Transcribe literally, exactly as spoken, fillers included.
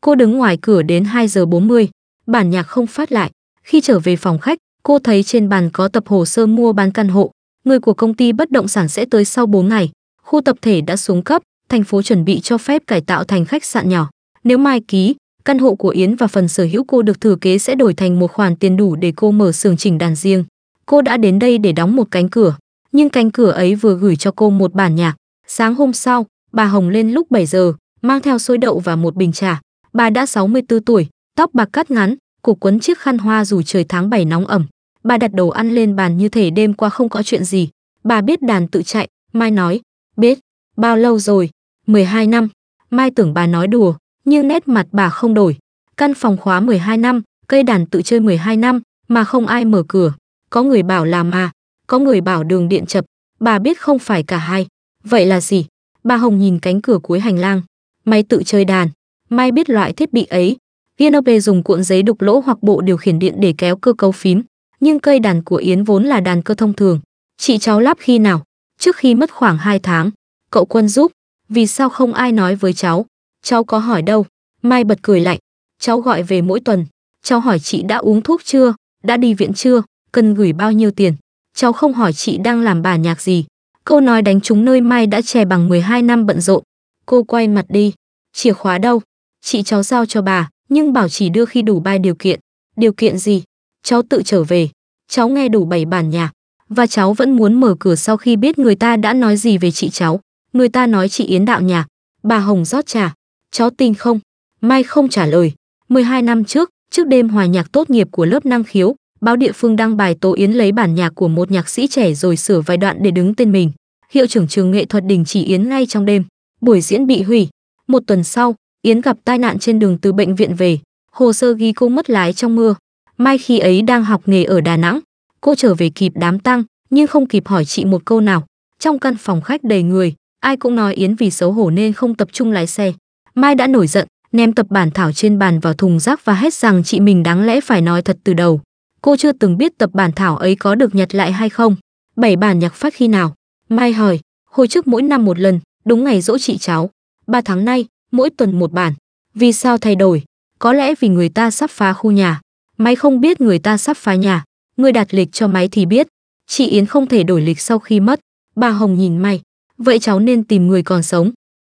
Cô đứng ngoài cửa đến hai giờ bốn mươi, bản nhạc không phát lại. Khi trở về phòng khách, cô thấy trên bàn có tập hồ sơ mua bán căn hộ. Người của công ty bất động sản sẽ tới sau bốn ngày. Khu tập thể đã xuống cấp, thành phố chuẩn bị cho phép cải tạo thành khách sạn nhỏ. Nếu Mai ký, căn hộ của Yến và phần sở hữu cô được thừa kế sẽ đổi thành một khoản tiền đủ để cô mở xưởng chỉnh đàn riêng. Cô đã đến đây để đóng một cánh cửa, nhưng cánh cửa ấy vừa gửi cho cô một bản nhạc. Sáng hôm sau, bà Hồng lên lúc bảy giờ, mang theo xôi đậu và một bình trà. Bà đã sáu mươi tư tuổi, tóc bạc cắt ngắn, cổ quấn chiếc khăn hoa dù trời tháng bảy nóng ẩm. Bà đặt đồ ăn lên bàn như thể đêm qua không có chuyện gì. Bà biết đàn tự chạy. Mai nói, biết. Bao lâu rồi? mười hai năm. Mai tưởng bà nói đùa, nhưng nét mặt bà không đổi. Căn phòng khóa mười hai năm, cây đàn tự chơi mười hai năm, mà không ai mở cửa. Có người bảo là ma, có người bảo đường điện chập. Bà biết không phải cả hai. Vậy là gì? Bà Hồng nhìn cánh cửa cuối hành lang. Máy tự chơi đàn. Mai biết loại thiết bị ấy. Vienope dùng cuộn giấy đục lỗ hoặc bộ điều khiển điện để kéo cơ cấu phím. Nhưng cây đàn của Yến vốn là đàn cơ thông thường. Chị cháu lắp khi nào? Trước khi mất khoảng hai tháng. Cậu Quân giúp. Vì sao không ai nói với cháu? Cháu có hỏi đâu. Mai bật cười lạnh. Cháu gọi về mỗi tuần. Cháu hỏi chị đã uống thuốc chưa? Đã đi viện chưa? Cần gửi bao nhiêu tiền? Cháu không hỏi chị đang làm bản nhạc gì. Câu nói đánh trúng nơi Mai đã chè bằng mười hai năm bận rộn. Cô quay mặt đi. Chìa khóa đâu? Chị cháu giao cho bà, nhưng bảo chỉ đưa khi đủ ba điều kiện. Điều kiện gì? Cháu tự trở về. Cháu nghe đủ bảy bản nhạc. Và cháu vẫn muốn mở cửa sau khi biết người ta đã nói gì về chị cháu. Người ta nói chị Yến đạo nhạc. Bà Hồng rót trà. Cháu tin không? Mai không trả lời. mười hai năm trước, trước đêm hòa nhạc tốt nghiệp của lớp năng khiếu, báo địa phương đăng bài tố Yến lấy bản nhạc của một nhạc sĩ trẻ rồi sửa vài đoạn để đứng tên mình. Hiệu trưởng trường nghệ thuật đình chỉ Yến ngay trong đêm. Buổi diễn bị hủy. Một tuần sau, Yến gặp tai nạn trên đường từ bệnh viện về. Hồ sơ ghi cô mất lái trong mưa. Mai khi ấy đang học nghề ở Đà Nẵng. Cô trở về kịp đám tang, nhưng không kịp hỏi chị một câu nào. Trong căn phòng khách đầy người, ai cũng nói Yến vì xấu hổ nên không tập trung lái xe. Mai đã nổi giận, ném tập bản thảo trên bàn vào thùng rác và hét rằng chị mình đáng lẽ phải nói thật từ đầu. Cô chưa từng biết tập bản thảo ấy có được nhặt lại hay không. Bảy bản nhạc phát khi nào? Mai hỏi. Hồi trước mỗi năm một lần, đúng ngày giỗ chị cháu. Ba tháng nay, mỗi tuần một bản. Vì sao thay đổi? Có lẽ vì người ta sắp phá khu nhà. Mai không biết người ta sắp phá nhà. Người đặt lịch cho Mai thì biết. Chị Yến không thể đổi lịch sau khi mất. Bà Hồng nhìn Mai. Vậy cháu nên tìm người còn sống.